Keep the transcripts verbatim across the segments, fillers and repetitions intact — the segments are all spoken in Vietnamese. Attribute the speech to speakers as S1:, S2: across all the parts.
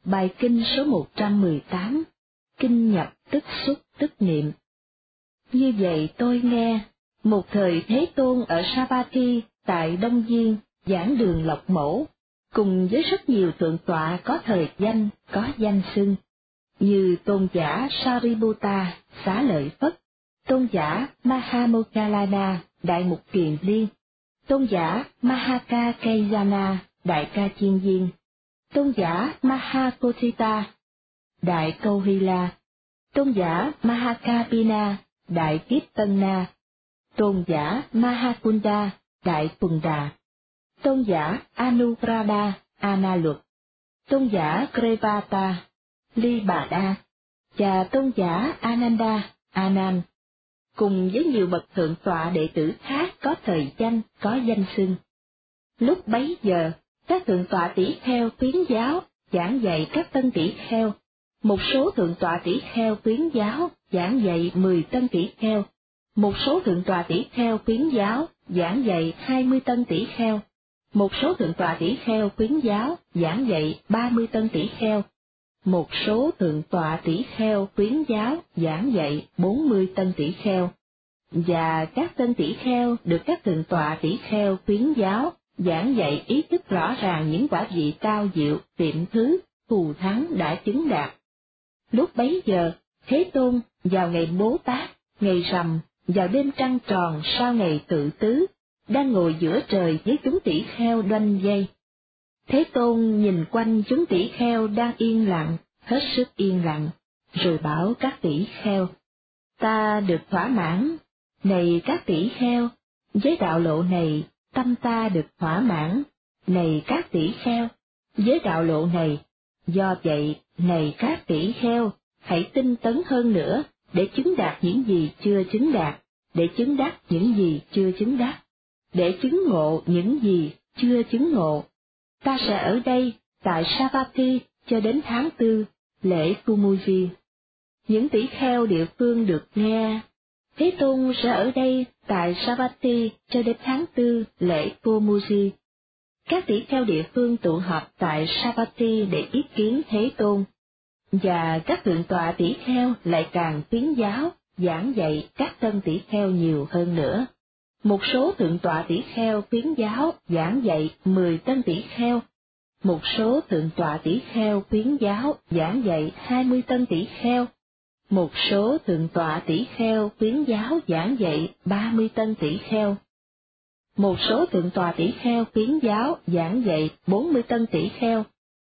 S1: Bài kinh số một trăm mười tám, kinh nhập tức xúc tức niệm. Như vậy tôi nghe, một thời Thế Tôn ở Savatthi tại Đông Diên giảng đường Lộc Mẫu, cùng với rất nhiều thượng tọa có thời danh, có danh xưng, như tôn giả Sariputta, Xá Lợi Phất, tôn giả Mahamoggallana, Đại Mục Kiền Liên, tôn giả Mahakakayana, Đại Ca Chiên Viên, tôn giả Mahakotthita, Đại Câu Hy La, tôn giả Mahakapina, Đại Kiếp Tân Na, tôn giả Mahakunda, Đại Tuần Đà, tôn giả Anugrada, A Luật, tôn giả Grevata, Ly Bà Đa, và tôn giả Ananda, A Nan, cùng với nhiều bậc thượng tọa đệ tử khác có thời danh, có danh xưng. Lúc bấy giờ, các thượng tọa tỷ kheo khuyến giáo giảng dạy các tân tỷ kheo, một số thượng tọa tỷ kheo khuyến giáo giảng dạy mười tân tỷ kheo, một số thượng tọa tỷ kheo khuyến giáo giảng dạy hai mươi tân tỷ kheo, một số thượng tọa tỷ kheo khuyến giáo giảng dạy ba mươi tân tỷ kheo, một số thượng tọa tỷ kheo khuyến giáo giảng dạy bốn mươi tân tỷ kheo, và các tân tỷ kheo được các thượng tọa tỷ kheo khuyến giáo giảng dạy ý thức rõ ràng những quả vị cao diệu, tiệm thứ, thù thắng đã chứng đạt. Lúc bấy giờ, Thế Tôn vào ngày Bố Tát, ngày rằm, vào đêm trăng tròn sau ngày Tự Tứ, đang ngồi giữa trời với chúng tỷ kheo đoanh dây. Thế Tôn nhìn quanh chúng tỷ kheo đang yên lặng, hết sức yên lặng, rồi bảo các tỷ kheo: Ta được thỏa mãn, này các tỷ kheo, với đạo lộ này, tâm ta được thỏa mãn, này các tỷ kheo, với đạo lộ này, do vậy, này các tỷ kheo, hãy tinh tấn hơn nữa, để chứng đạt những gì chưa chứng đạt, để chứng đắc những gì chưa chứng đắc, để chứng ngộ những gì chưa chứng ngộ. Ta sẽ ở đây, tại Savatthi, cho đến tháng tư, lễ Kumuji. Những tỷ kheo địa phương được nghe, Thế Tôn sẽ ở đây, tại Savatthi, cho đến tháng tư, lễ Kumuji. Các tỷ kheo địa phương tụ họp tại Savatthi để ý kiến Thế Tôn, và các thượng tọa tỷ kheo lại càng khuyến giáo, giảng dạy các tân tỷ kheo nhiều hơn nữa. Một số thượng tọa tỷ kheo khuyến giáo giảng dạy mười tân tỷ kheo, một số thượng tọa tỷ kheo khuyến giáo giảng dạy hai mươi tân tỷ kheo, một số thượng tọa tỷ kheo khuyến giáo giảng dạy ba mươi tân tỷ kheo, một số thượng tọa tỷ kheo khuyến giáo giảng dạy bốn mươi tân tỷ kheo,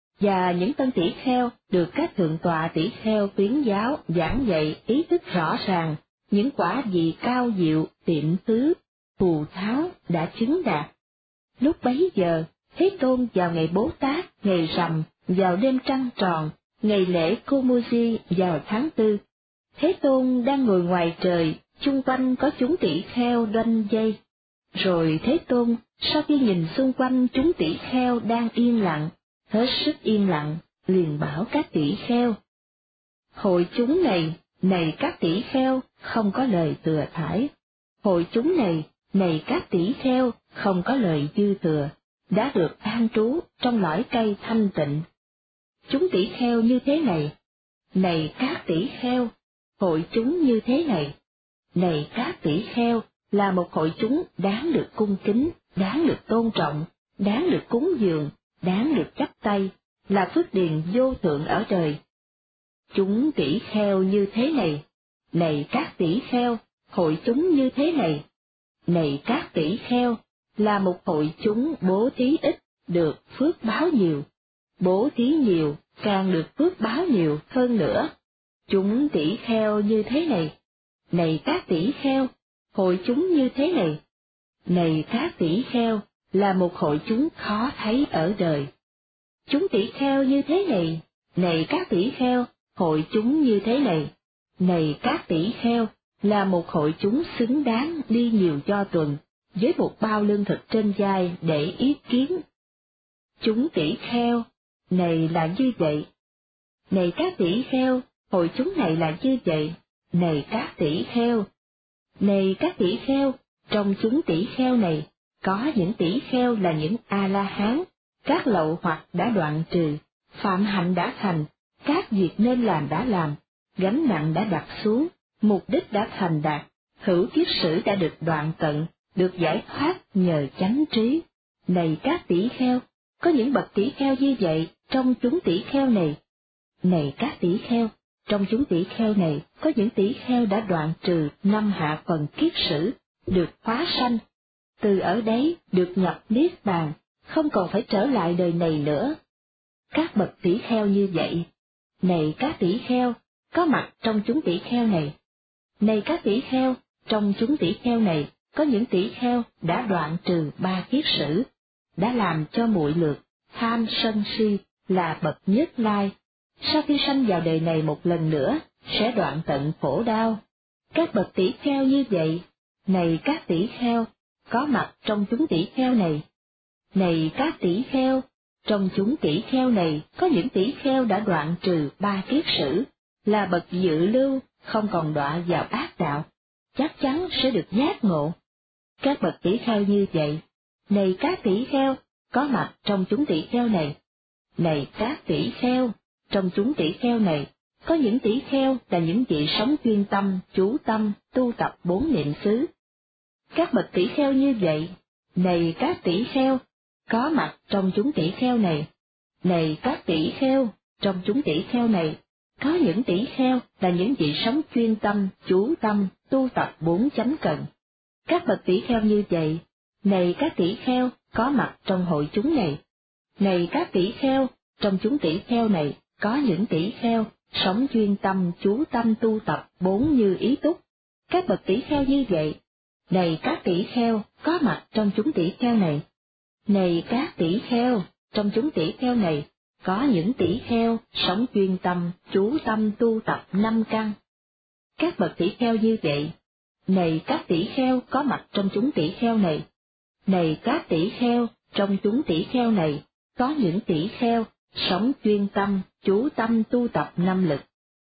S1: và những tân tỷ kheo được các thượng tọa tỷ kheo khuyến giáo giảng dạy ý thức rõ ràng những quả vị cao diệu, tiệm tứ, thù thắng đã chứng đạt. Lúc bấy giờ, Thế Tôn vào ngày Bố Tát, ngày rằm, vào đêm trăng tròn, ngày lễ Kumuji vào tháng tư, Thế Tôn đang ngồi ngoài trời, chung quanh có chúng tỷ kheo đoanh dây. Rồi Thế Tôn, sau khi nhìn xung quanh chúng tỷ kheo đang yên lặng, hết sức yên lặng, liền bảo các tỷ kheo: Hội chúng này, này các tỷ kheo, không có lời thừa thãi. Hội chúng này, này các tỷ kheo, không có lời dư thừa, đã được an trú trong lõi cây thanh tịnh. Chúng tỷ kheo như thế này, này các tỷ kheo, hội chúng như thế này, này các tỷ kheo, là một hội chúng đáng được cung kính, đáng được tôn trọng, đáng được cúng dường, đáng được chắp tay, là phước điền vô thượng ở đời. Chúng tỷ kheo như thế này, này các tỷ kheo, hội chúng như thế này, này các tỷ kheo, là một hội chúng bố thí ít, được phước báo nhiều, bố thí nhiều, càng được phước báo nhiều hơn nữa. Chúng tỷ kheo như thế này, này các tỷ kheo, hội chúng như thế này, này các tỷ kheo, là một hội chúng khó thấy ở đời. Chúng tỷ kheo như thế này, này các tỷ kheo, hội chúng như thế này, này các tỷ kheo, là một hội chúng xứng đáng đi nhiều do tuần, với một bao lương thực trên vai để ý kiến. Chúng tỷ kheo, này là như vậy. Này các tỷ kheo, hội chúng này là như vậy. Này các tỷ kheo, này các tỷ kheo, trong chúng tỷ kheo này, có những tỷ kheo là những A-la-hán, các lậu hoặc đã đoạn trừ, phạm hạnh đã thành, các việc nên làm đã làm, gánh nặng đã đặt xuống, mục đích đã thành đạt, hữu kiết sử đã được đoạn tận, được giải thoát nhờ chánh trí. Này các tỷ kheo, có những bậc tỷ kheo như vậy trong chúng tỷ kheo này. Này các tỷ kheo, trong chúng tỷ kheo này có những tỷ kheo đã đoạn trừ năm hạ phần kiết sử, được hóa sanh, từ ở đấy được nhập niết bàn, không còn phải trở lại đời này nữa. Các bậc tỷ kheo như vậy, này các tỷ kheo, có mặt trong chúng tỷ kheo này. Này các tỷ kheo, trong chúng tỷ kheo này có những tỷ kheo đã đoạn trừ ba kiết sử, đã làm cho muội lược, tham sân si là bậc nhất lai. Sau khi sanh vào đời này một lần nữa, sẽ đoạn tận khổ đau. Các bậc tỷ kheo như vậy, này các tỷ kheo, có mặt trong chúng tỷ kheo này. Này các tỷ kheo, trong chúng tỷ kheo này có những tỷ kheo đã đoạn trừ ba kiết sử, là bậc dự lưu, không còn đọa vào ác đạo, chắc chắn sẽ được giác ngộ. Các bậc tỷ kheo như vậy, này các tỷ kheo, có mặt trong chúng tỷ kheo này. Này các tỷ kheo, trong chúng tỷ kheo này, có những tỷ kheo là những vị sống chuyên tâm, chú tâm, tu tập bốn niệm xứ. Các bậc tỷ kheo như vậy, này các tỷ kheo, có mặt trong chúng tỷ kheo này. Này các tỷ kheo, trong chúng tỷ kheo này, có những tỷ kheo là những vị sống chuyên tâm, chú tâm, tu tập bốn chánh cần. Các bậc tỷ kheo như vậy, này các tỷ kheo, có mặt trong hội chúng này. Này các tỷ kheo, trong chúng tỷ kheo này, có những tỷ kheo sống chuyên tâm, chú tâm tu tập bốn như ý túc. Các bậc tỷ kheo như vậy, này các tỷ kheo, có mặt trong chúng tỷ kheo này. Này các tỷ kheo, trong chúng tỷ kheo này, có những tỷ kheo sống chuyên tâm, chú tâm tu tập năm căn. Các bậc tỷ kheo như vậy, này các tỷ kheo có mặt trong chúng tỷ kheo này. Này các tỷ kheo, trong chúng tỷ kheo này, có những tỷ kheo sống chuyên tâm, chú tâm tu tập năm lực.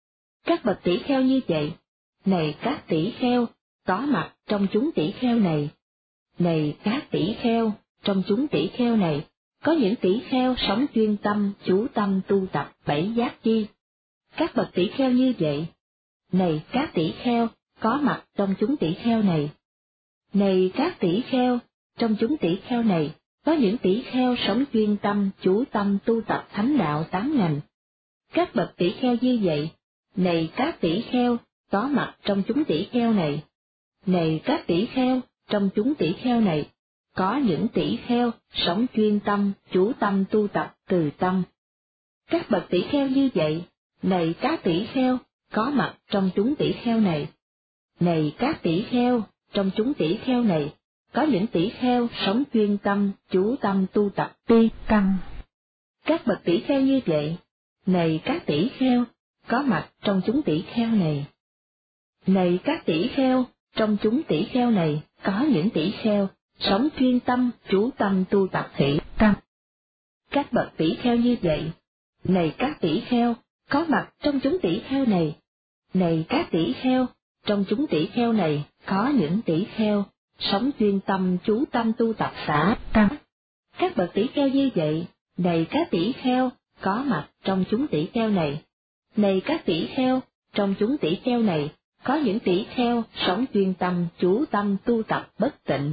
S1: Các bậc tỷ kheo như vậy, này các tỷ kheo, có mặt trong chúng tỷ kheo này. Này các tỷ kheo, trong chúng tỷ kheo này, có những tỷ kheo sống chuyên tâm, chú tâm tu tập bảy giác chi. Các bậc tỷ kheo như vậy, này các tỷ kheo, có mặt trong chúng tỷ kheo này. Này các tỷ kheo, trong chúng tỷ kheo này, có những tỷ kheo sống chuyên tâm, chú tâm tu tập thánh đạo tám ngành. Các bậc tỷ kheo như vậy, này các tỷ kheo, có mặt trong chúng tỷ kheo này. Này các tỷ kheo, trong chúng tỷ kheo này, có những tỷ kheo sống chuyên tâm, chú tâm tu tập từ tâm. Các bậc tỷ kheo như vậy, này các tỷ kheo, có mặt trong chúng tỷ kheo này. Này các tỷ kheo, trong chúng tỷ kheo này, có những tỷ kheo sống chuyên tâm, chú tâm tu tập ti căn. Các bậc tỷ kheo như vậy, này các tỷ kheo, có mặt trong chúng tỷ kheo này. Này các tỷ kheo, trong chúng tỷ kheo này, có những tỷ kheo sống chuyên tâm, chú tâm tu tập thị căn. Các bậc tỷ kheo như vậy, này các tỷ kheo, có mặt trong chúng tỷ kheo này. Này các tỷ kheo, trong chúng tỷ kheo này, có những tỷ kheo sống chuyên tâm, chú tâm tu tập xả căn. Các bậc tỷ kheo như vậy, này các tỷ kheo, có mặt trong chúng tỷ kheo này. Này các tỷ kheo, trong chúng tỷ kheo này, có những tỷ kheo sống chuyên tâm, chú tâm tu tập bất tịnh.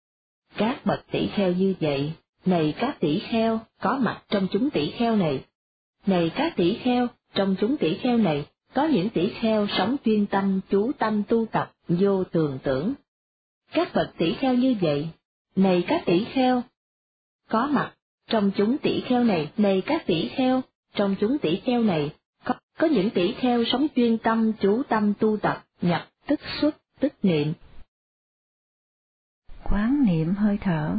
S1: Các bậc tỷ kheo như vậy, này các tỷ kheo, có mặt trong chúng tỷ kheo này. Này các tỷ kheo, trong chúng tỷ kheo này, có những tỷ kheo sống chuyên tâm, chú tâm tu tập vô thường tưởng. Các bậc tỷ kheo như vậy, này các tỷ kheo, có mặt trong chúng tỷ kheo này. Này các tỷ kheo, trong chúng tỷ kheo này, có, có những tỷ kheo sống chuyên tâm, chú tâm tu tập nhập tức xuất tức niệm.
S2: Quán niệm hơi thở.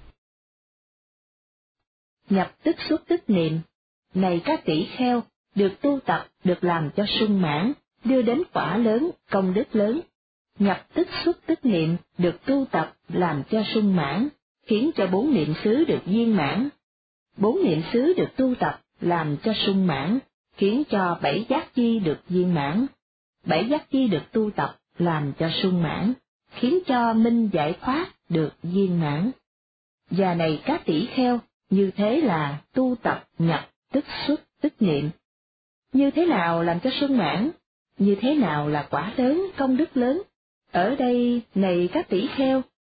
S1: Nhập tức xuất tức niệm, này các tỷ kheo, được tu tập, được làm cho sung mãn, đưa đến quả lớn, công đức lớn. Nhập tức xuất tức niệm, được tu tập, làm cho sung mãn, khiến cho bốn niệm xứ được viên mãn. Bốn niệm xứ được tu tập, làm cho sung mãn, khiến cho bảy giác chi được viên mãn. Bảy giác chi được tu tập, làm cho sung mãn, khiến cho minh giải thoát được viên mãn. Và này các tỷ kheo, như thế là tu tập nhập tức xuất, tức niệm. Như thế nào làm cho sung mãn? Như thế nào là quả lớn, công đức lớn? Ở đây, này các tỷ kheo,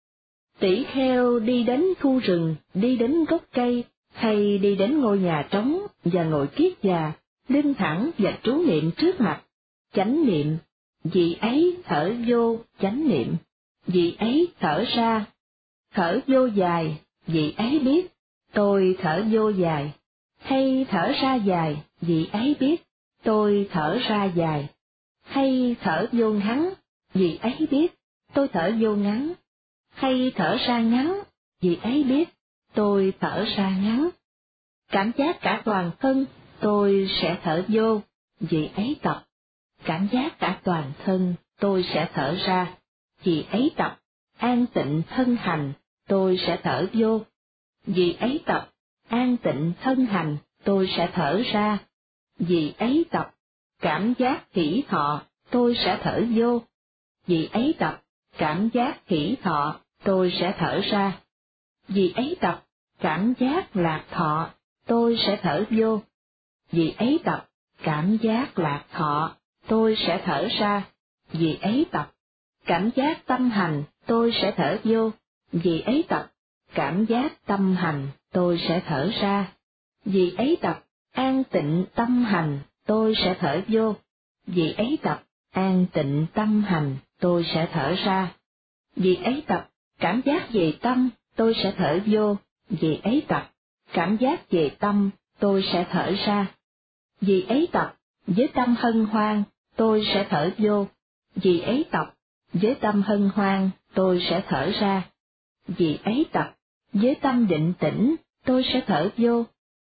S1: tỷ kheo đi đến khu rừng, đi đến gốc cây, hay đi đến ngôi nhà trống và ngồi kiết già, lưng thẳng và trú niệm trước mặt, chánh niệm, vị ấy thở vô, chánh niệm, vị ấy thở ra, thở vô dài, vị ấy biết, tôi thở vô dài, hay thở ra dài, vị ấy biết, tôi thở ra dài, hay thở vô ngắn, vị ấy biết, tôi thở vô ngắn, hay thở ra ngắn, vị ấy biết, tôi thở ra ngắn. Cảm giác cả toàn thân, tôi sẽ thở vô, vị ấy tập. Cảm giác cả toàn thân, tôi sẽ thở ra, vị ấy tập. An tịnh thân hành, tôi sẽ thở vô, vị ấy tập. An tịnh thân hành, tôi sẽ thở ra, vị ấy tập. Cảm giác hỷ thọ, tôi sẽ thở vô, vị ấy tập. Cảm giác hỷ thọ, tôi sẽ thở ra, vị ấy tập. Cảm giác lạc thọ, tôi sẽ thở vô, vị ấy tập. Cảm giác lạc thọ, tôi sẽ thở ra, vị ấy tập. Cảm giác tâm hành, tôi sẽ thở vô, vị ấy tập. Cảm giác tâm hành, tôi sẽ thở ra, vị ấy tập. An tịnh tâm hành, tôi sẽ thở vô, vị ấy tập. An tịnh tâm hành, tôi sẽ thở ra, vị ấy tập. Cảm giác về tâm, tôi sẽ thở vô, vị ấy tập. Cảm giác về tâm, tôi sẽ thở ra, vị ấy tập. Với tâm hân hoan, tôi sẽ thở vô, vị ấy tập. Với tâm hân hoan, tôi sẽ thở ra, vị ấy tập. Với tâm định tĩnh, tôi sẽ thở vô,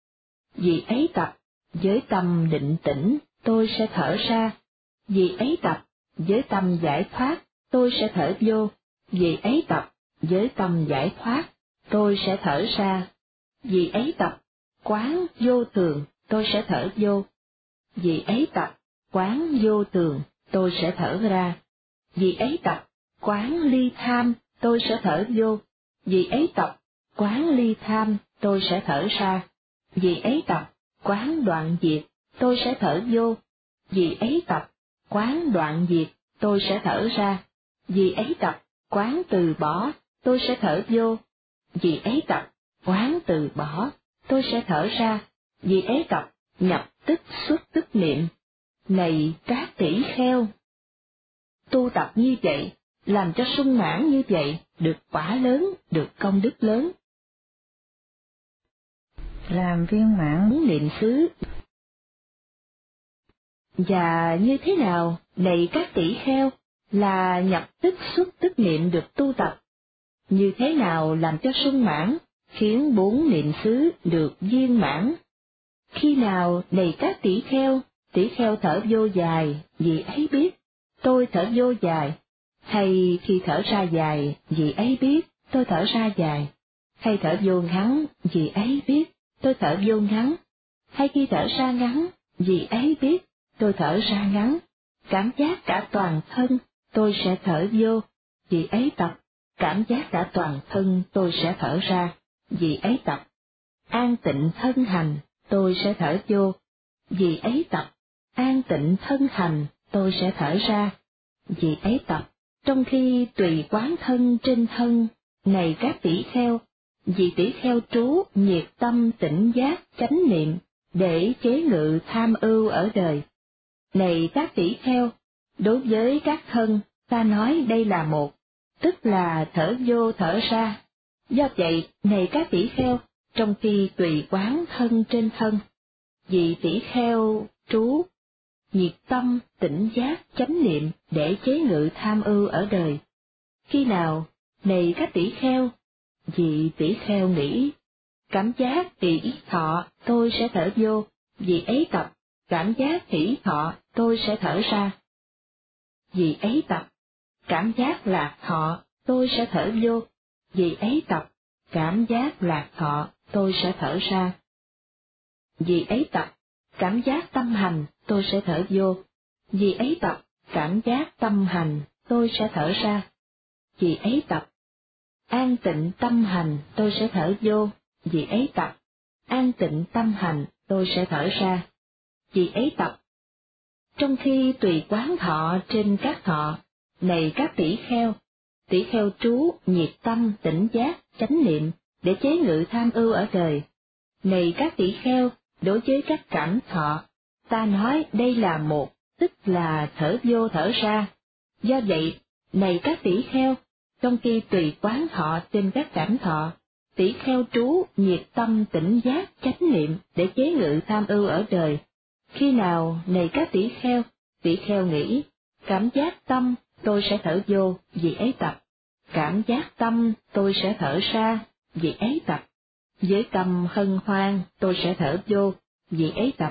S1: vị ấy tập. Với tâm định tĩnh, tôi sẽ thở ra, vị ấy tập. Với tâm giải thoát, tôi sẽ thở vô, vị ấy tập. Với tâm giải thoát, tôi sẽ thở ra, vị ấy tập. Quán vô thường, tôi sẽ thở vô, vị ấy tập. Quán vô thường, tôi sẽ thở ra, vị ấy tập. Quán ly tham, tôi sẽ thở vô, vị ấy tập. Quán ly tham, tôi sẽ thở ra, vị ấy tập. Quán đoạn diệt, tôi sẽ thở vô, vị ấy tập. Quán đoạn diệt, tôi sẽ thở ra, vị ấy tập. Quán từ bỏ, tôi sẽ thở vô, vị ấy tập. Quán từ bỏ, tôi sẽ thở ra, vị ấy tập. Nhập tức xuất tức niệm. Này các tỷ kheo, tu tập như vậy, làm cho sung mãn như vậy, được quả lớn, được công đức lớn.
S2: Làm viên mãn
S1: Niệm xứ. Và như thế nào, này các tỷ kheo, là nhập tức xuất tức niệm được tu tập? Như thế nào làm cho sung mãn, khiến bốn niệm xứ được viên mãn? Khi nào, này các tỷ kheo, tỷ kheo thở vô dài, vị ấy biết, tôi thở vô dài, hay khi thở ra dài, vị ấy biết, tôi thở ra dài, hay thở vô ngắn, vị ấy biết, tôi thở vô ngắn, hay khi thở ra ngắn, vị ấy biết, tôi thở ra ngắn. Cảm giác cả toàn thân, tôi sẽ thở vô, vị ấy tập. Cảm giác cả toàn thân, tôi sẽ thở ra, vị ấy tập. An tịnh thân hành, tôi sẽ thở vô, vị ấy tập. An tịnh thân hành, tôi sẽ thở ra, vị ấy tập. Trong khi tùy quán thân trên thân, này các tỷ kheo, vị tỷ kheo trú nhiệt tâm tỉnh giác chánh niệm, để chế ngự tham ưu ở đời. Này các tỷ kheo, đối với các thân, ta nói đây là một, tức là thở vô thở ra. Do vậy, này các tỷ kheo, trong khi tùy quán thân trên thân, vị tỷ kheo trú nhiệt tâm tỉnh giác chánh niệm để chế ngự tham ưu ở đời. Khi nào, này các tỷ kheo, vị tỷ kheo nghĩ, cảm giác hỷ thọ tôi sẽ thở vô, vị ấy tập. Cảm giác hỷ thọ tôi sẽ thở ra, vị ấy tập. Cảm giác lạc thọ tôi sẽ thở vô, vị ấy tập. Cảm giác lạc thọ tôi sẽ thở ra, vị ấy tập. Cảm giác tâm hành tôi sẽ thở vô, vị ấy tập. Cảm giác tâm hành tôi sẽ thở ra, vị ấy tập. An tịnh tâm hành tôi sẽ thở vô, vị ấy tập. An tịnh tâm hành tôi sẽ thở ra, vì ấy tập. Trong khi tùy quán thọ trên các thọ, này các tỷ kheo, tỷ kheo trú, nhiệt tâm, tỉnh giác, chánh niệm, để chế ngự tham ưu ở đời. Này các tỷ kheo, đối với các cảm thọ, ta nói đây là một, tức là thở vô thở ra. Do vậy, này các tỷ kheo, trong khi tùy quán thọ trên các cảm thọ, tỷ kheo trú, nhiệt tâm, tỉnh giác, chánh niệm, để chế ngự tham ưu ở đời. Khi nào, này các tỷ kheo, tỷ kheo nghĩ, cảm giác tâm, tôi sẽ thở vô, vì ấy tập. Cảm giác tâm, tôi sẽ thở ra, vì ấy tập. Với tâm hân hoan, tôi sẽ thở vô, vì ấy tập.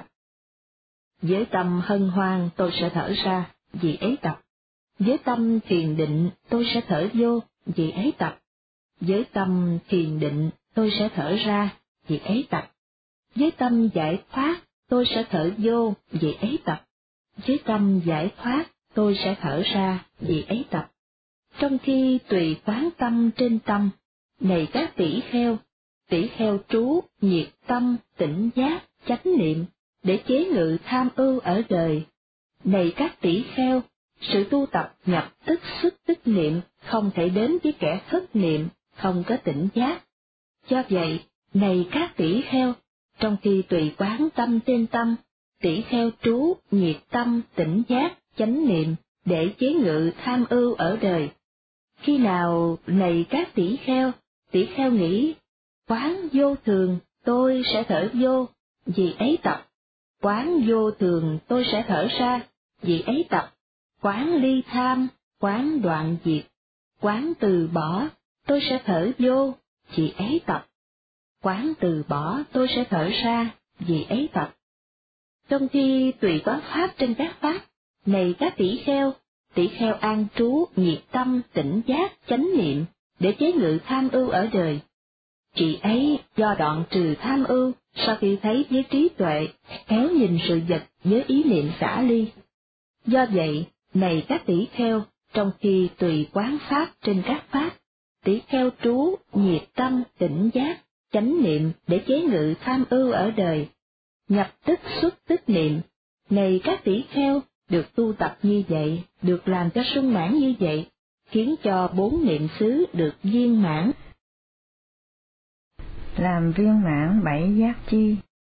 S1: Với tâm hân hoan, tôi sẽ thở ra, vì ấy tập. Với tâm thiền định, tôi sẽ thở vô, vì ấy tập. Với tâm thiền định, tôi sẽ thở ra, vì ấy tập. Với tâm giải thoát, tôi sẽ thở vô, vì ấy tập. Với tâm giải thoát, tôi sẽ thở ra, vì ấy tập. Trong khi tùy quán tâm trên tâm, này các tỷ kheo, tỷ kheo trú, nhiệt tâm, tỉnh giác, chánh niệm, để chế ngự tham ưu ở đời. Này các tỷ kheo, sự tu tập nhập tức xuất tức niệm không thể đến với kẻ thất niệm, không có tỉnh giác. Do vậy, này các tỷ kheo, trong khi tùy quán tâm trên tâm, tỷ kheo trú, nhiệt tâm, tỉnh giác, chánh niệm, để chế ngự tham ưu ở đời. Khi nào, này các tỷ kheo, tỷ kheo nghĩ, quán vô thường, tôi sẽ thở vô, vì ấy tập. Quán vô thường, tôi sẽ thở ra, vì ấy tập. Quán ly tham, quán đoạn diệt, quán từ bỏ, tôi sẽ thở vô, vì ấy tập. Quán từ bỏ, tôi sẽ thở ra, vì ấy tập. Trong khi tùy quán pháp trên các pháp, này các tỷ kheo, tỷ kheo an trú, nhiệt tâm, tỉnh giác, chánh niệm, để chế ngự tham ưu ở đời. Chị ấy do đoạn trừ tham ưu, sau khi thấy với trí tuệ, khéo nhìn sự vật với ý niệm xả ly. Do vậy, này các tỷ kheo, trong khi tùy quán pháp trên các pháp, tỷ kheo trú, nhiệt tâm, tỉnh giác, chánh niệm, để chế ngự tham ưu ở đời. Nhập tức xuất tức niệm, này các tỷ kheo, được tu tập như vậy, được làm cho sung mãn như vậy, khiến cho bốn niệm xứ được viên mãn.
S2: Làm viên mãn bảy giác chi.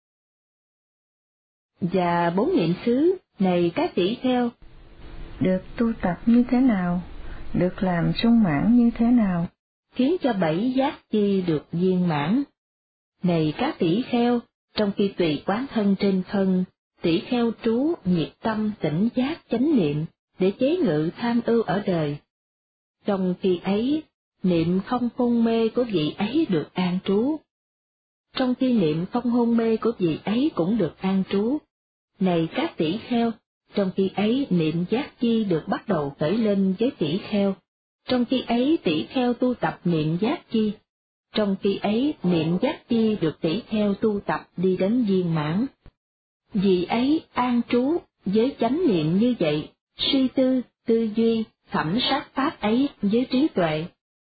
S1: Và bốn niệm xứ, này các tỷ kheo,
S2: được tu tập như thế nào, được làm sung mãn như thế nào,
S1: khiến cho bảy giác chi được viên mãn. Này các tỷ kheo, trong khi tùy quán thân trên thân, tỷ kheo trú, nhiệt tâm, tỉnh giác, chánh niệm, để chế ngự tham ưu ở đời. Trong khi ấy, niệm không hôn mê của vị ấy được an trú. Trong khi niệm không hôn mê của vị ấy cũng được an trú. Này các tỷ kheo, trong khi ấy niệm giác chi được bắt đầu khởi lên với tỷ kheo. Trong khi ấy tỷ kheo tu tập niệm giác chi. Trong khi ấy niệm giác chi được tỷ kheo tu tập đi đến viên mãn. Vì ấy an trú với chánh niệm như vậy, suy tư, tư duy, thẩm sát pháp ấy với trí tuệ.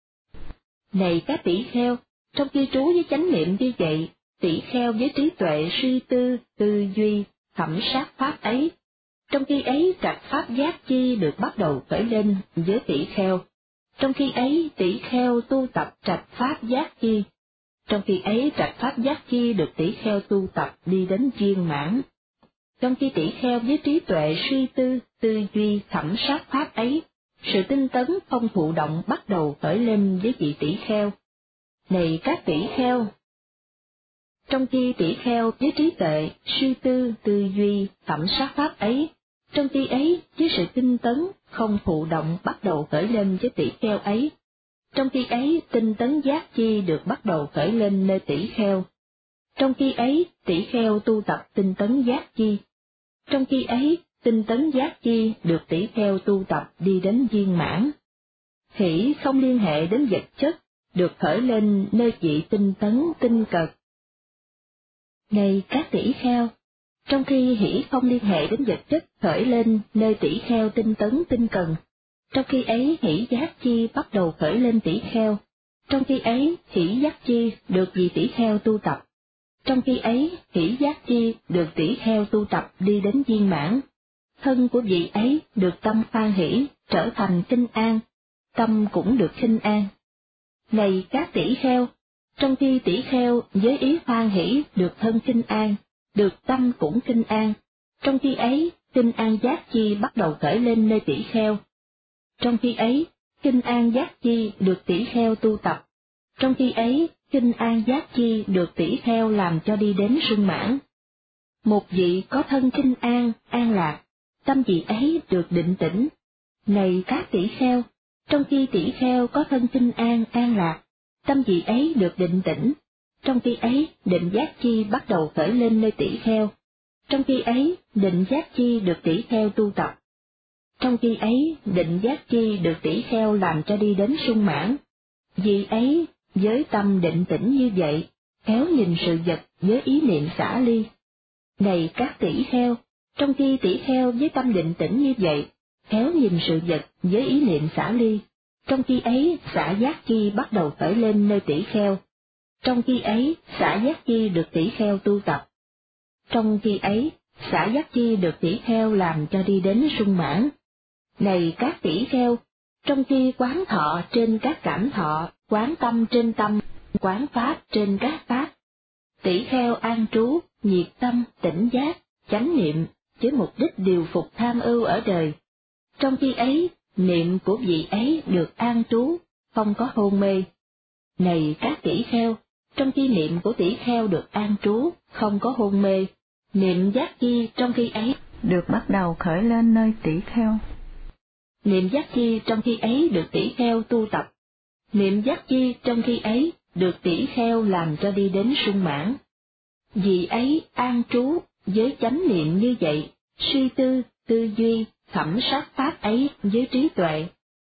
S1: Này các tỷ kheo, trong khi trú với chánh niệm như vậy, tỷ kheo với trí tuệ suy tư, tư duy, thẩm sát pháp ấy. Trong khi ấy trạch pháp giác chi được bắt đầu khởi lên với tỷ kheo. Trong khi ấy tỷ kheo tu tập trạch pháp giác chi. Trong khi ấy trạch pháp giác chi được tỷ kheo tu tập đi đến viên mãn. Trong khi tỷ kheo với trí tuệ suy tư, tư duy, thẩm sát pháp ấy, sự tinh tấn không thụ động bắt đầu khởi lên với vị tỷ kheo. Này các tỷ kheo! Trong khi tỷ kheo với trí tuệ, suy tư, tư duy, thẩm sát pháp ấy, trong khi ấy với sự tinh tấn không thụ động bắt đầu khởi lên với tỷ kheo ấy. Trong khi ấy tinh tấn giác chi được bắt đầu khởi lên nơi tỷ kheo. Trong khi ấy tỷ kheo tu tập tinh tấn giác chi. Trong khi ấy tinh tấn giác chi được tỷ kheo tu tập đi đến viên mãn. Hỷ không liên hệ đến vật chất, được khởi lên nơi vị tinh tấn tinh cật. Này các tỷ kheo, trong khi hỷ không liên hệ đến vật chất khởi lên nơi tỷ kheo tinh tấn tinh cần, trong khi ấy hỷ giác chi bắt đầu khởi lên tỷ kheo, trong khi ấy hỷ giác chi được vị tỷ kheo tu tập. trong khi ấy hỷ giác chi được tỷ kheo tu tập đi đến viên mãn. Thân của vị ấy được tâm hoan hỷ, trở thành khinh an, tâm cũng được khinh an. Này các tỷ kheo, trong khi tỷ kheo với ý hoan hỷ được thân khinh an, được tâm cũng khinh an, trong khi ấy khinh an giác chi bắt đầu khởi lên nơi tỷ kheo. Trong khi ấy, khinh an giác chi được tỷ kheo tu tập. Trong khi ấy, khinh an giác chi được tỷ kheo làm cho đi đến sung mãn. Một vị có thân khinh an, an lạc, tâm vị ấy được định tĩnh. Này các tỷ kheo, trong khi tỷ kheo có thân khinh an, an lạc, tâm vị ấy được định tĩnh. Trong khi ấy, định giác chi bắt đầu khởi lên nơi tỷ kheo. Trong khi ấy, định giác chi được tỷ kheo tu tập. Trong khi ấy, định giác chi được tỷ kheo làm cho đi đến sung mãn. Vì ấy, với tâm định tĩnh như vậy, khéo nhìn sự vật với ý niệm xả ly. Này các tỷ kheo, trong khi tỷ kheo với tâm định tĩnh như vậy, khéo nhìn sự vật với ý niệm xả ly, trong khi ấy xả giác chi bắt đầu khởi lên nơi tỷ kheo. Trong khi ấy, xả giác chi được tỷ kheo tu tập. Trong khi ấy, xả giác chi được tỷ kheo làm cho đi đến sung mãn. Này các tỷ kheo, trong khi quán thọ trên các cảm thọ, quán tâm trên tâm, quán pháp trên các pháp, tỷ kheo an trú, nhiệt tâm, tỉnh giác, chánh niệm, với mục đích điều phục tham ưu ở đời. Trong khi ấy, niệm của vị ấy được an trú, không có hôn mê. Này các tỷ kheo, trong khi niệm của tỷ kheo được an trú, không có hôn mê, niệm giác chi trong khi ấy
S2: được bắt đầu khởi lên nơi tỷ kheo.
S1: Niệm giác chi trong khi ấy được tỷ kheo tu tập. Niệm giác chi trong khi ấy được tỷ kheo làm cho đi đến sung mãn. Vì ấy an trú với chánh niệm như vậy, suy tư, tư duy, thẩm sát pháp ấy với trí tuệ.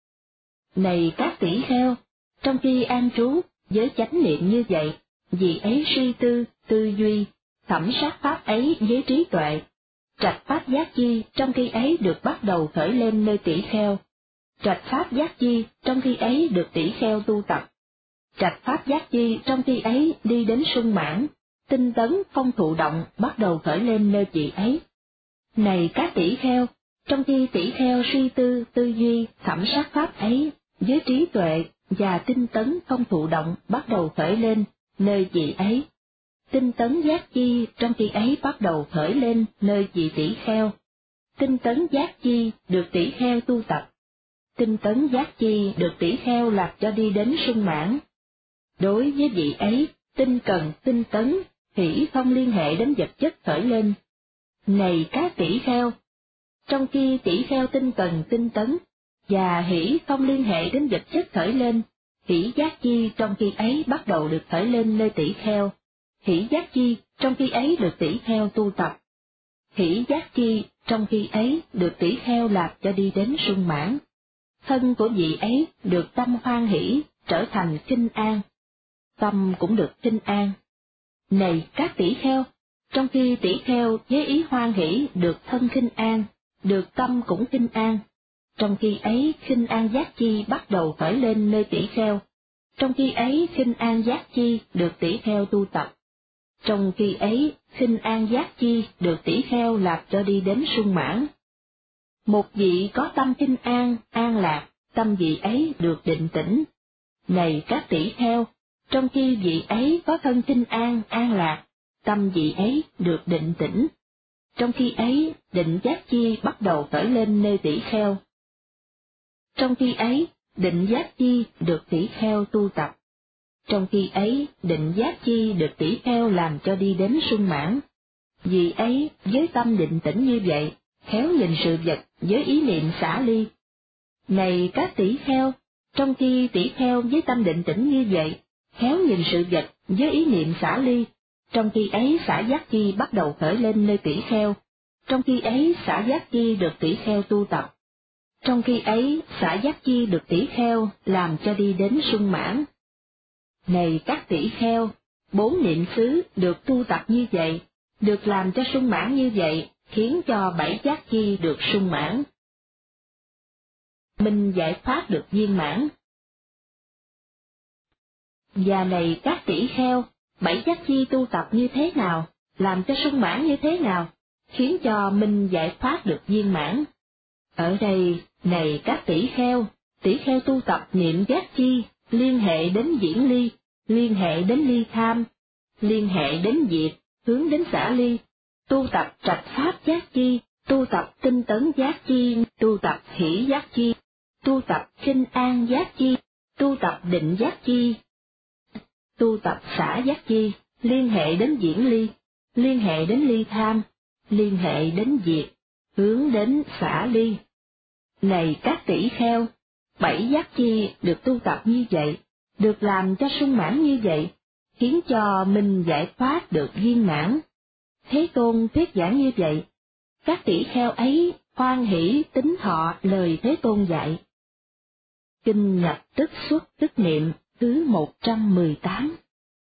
S1: Này các tỷ kheo, trong khi an trú với chánh niệm như vậy, vì ấy suy tư, tư duy, thẩm sát pháp ấy với trí tuệ. Trạch pháp giác chi trong khi ấy được bắt đầu khởi lên nơi tỷ kheo. Trạch pháp giác chi trong khi ấy được tỷ kheo tu tập. Trạch pháp giác chi trong khi ấy đi đến sung mãn, tinh tấn không thụ động bắt đầu khởi lên nơi chị ấy. Này các tỷ kheo, trong khi tỷ kheo suy tư, tư duy, thẩm sát pháp ấy, với trí tuệ và tinh tấn không thụ động bắt đầu khởi lên nơi chị ấy. Tinh tấn giác chi trong khi ấy bắt đầu khởi lên nơi chị tỷ kheo. Tinh tấn giác chi được tỷ kheo tu tập. Tinh tấn giác chi được tỷ kheo lạc cho đi đến sung mãn. Đối với vị ấy, tinh cần, tinh tấn, hỷ không liên hệ đến vật chất khởi lên. Này các tỷ kheo, trong khi tỷ kheo tinh cần, tinh tấn, và hỷ không liên hệ đến vật chất khởi lên, hỷ giác chi trong khi ấy bắt đầu được khởi lên nơi tỷ kheo. Hỷ giác chi trong khi ấy được tỷ kheo tu tập. Hỷ giác chi trong khi ấy được tỷ kheo lạc cho đi đến sung mãn. Thân của vị ấy được tâm hoan hỷ, trở thành khinh an. Tâm cũng được khinh an. Này các tỷ kheo, trong khi tỷ kheo với ý hoan hỷ được thân khinh an, được tâm cũng khinh an. Trong khi ấy khinh an giác chi bắt đầu khởi lên nơi tỷ kheo. Trong khi ấy khinh an giác chi được tỷ kheo tu tập. Trong khi ấy khinh an giác chi được tỷ kheo lạc cho đi đến sung mãn. Một vị có tâm khinh an, an lạc, tâm vị ấy được định tĩnh. Này các tỷ kheo, trong khi vị ấy có thân khinh an, an lạc, tâm vị ấy được định tĩnh. Trong khi ấy, định giác chi bắt đầu khởi lên nơi tỷ kheo. Trong khi ấy, định giác chi được tỷ kheo tu tập. Trong khi ấy, định giác chi được tỷ kheo làm cho đi đến sung mãn. Vì ấy, với tâm định tĩnh như vậy, khéo nhìn sự vật với ý niệm xả ly. Này các tỷ kheo, trong khi tỷ kheo với tâm định tĩnh như vậy, khéo nhìn sự vật với ý niệm xả ly, trong khi ấy xả giác chi bắt đầu khởi lên nơi tỷ kheo, trong khi ấy xả giác chi được tỷ kheo tu tập. Trong khi ấy xả giác chi được tỷ kheo làm cho đi đến sung mãn. Này các tỷ kheo, bốn niệm xứ được tu tập như vậy, được làm cho sung mãn như vậy, khiến cho bảy giác chi được sung mãn. Minh giải thoát được viên mãn. Và này các tỷ kheo, bảy giác chi tu tập như thế nào, làm cho sung mãn như thế nào, khiến cho mình giải thoát được viên mãn. Ở đây, này các tỷ kheo, tỷ kheo tu tập niệm giác chi, liên hệ đến diễn ly, liên hệ đến ly tham, liên hệ đến diệt, hướng đến xả ly, tu tập trạch pháp giác chi, tu tập tinh tấn giác chi, tu tập hỷ giác chi, tu tập kinh an giác chi, tu tập định giác chi, tu tập xả giác chi, liên hệ đến diễn ly, liên hệ đến ly tham, liên hệ đến diệt, hướng đến xả ly. Này các tỷ kheo, bảy giác chi được tu tập như vậy, được làm cho sung mãn như vậy, khiến cho mình giải thoát được viên mãn. Thế Tôn thuyết giảng như vậy, các tỷ kheo ấy hoan hỷ tín thọ lời Thế Tôn dạy. Kinh nhập tức xuất tức niệm thứ một trăm mười tám.